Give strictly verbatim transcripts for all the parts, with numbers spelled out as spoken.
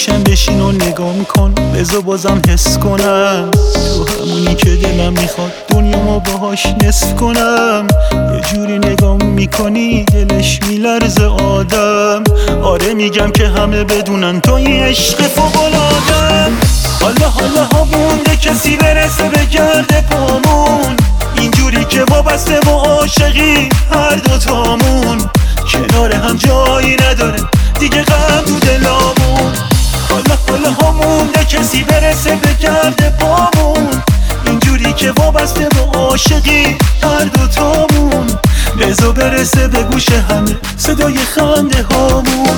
گوشم بشین و نگام کن، بذار بازم حس کنم تو همونی که دلم میخواد دنیامو باهاش نصف کنم. یه جوری نگام میکنی دلش میلرزه آدم. آره میگم که همه بدونن تو این عشق فوق‌العاده‌ام. حالا حالا ها مونده کسی برسه به گرد پامون، اینجوری که وابسته و عاشقی هر دوتامون. کنار هم جایی نداره دیگه غم تو دلامون. حالا حالا ها مونده کسی برسه به گرد پامون، اینجوری که وابسته و عاشقی هر دوتامون. بزا برسه به گوش همه صدای خنده هامون.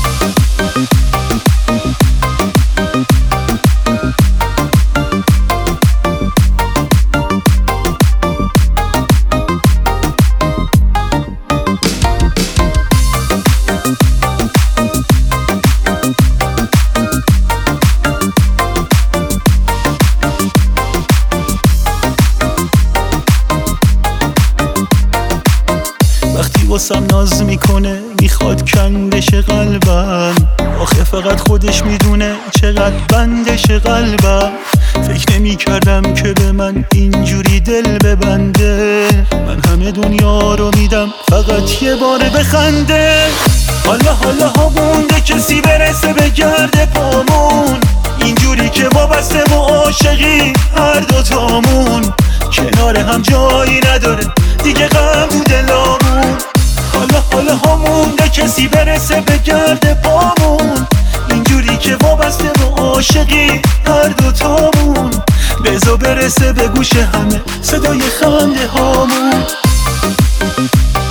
وقتی واسم ناز میکنه میخواد کندش قلبم، آخه فقط خودش میدونه چقدر بندش قلبم. فکر نمی کردم که به من اینجوری دل ببنده، من همه دنیا رو میدم فقط یه بار بخنده. حالا حالا ها مونده کسی برسه به گرد پامون، اینجوری که وابسته و عاشقی هر دوتامون. کنار هم جایی نداره دیگه غم تو دلامون. حالا حالا ها مونده کسی برسه به گرد پامون، اینجوری که وابسته و عاشقی هر دوتامون. بزا برسه به گوش همه صدای خنده هامون.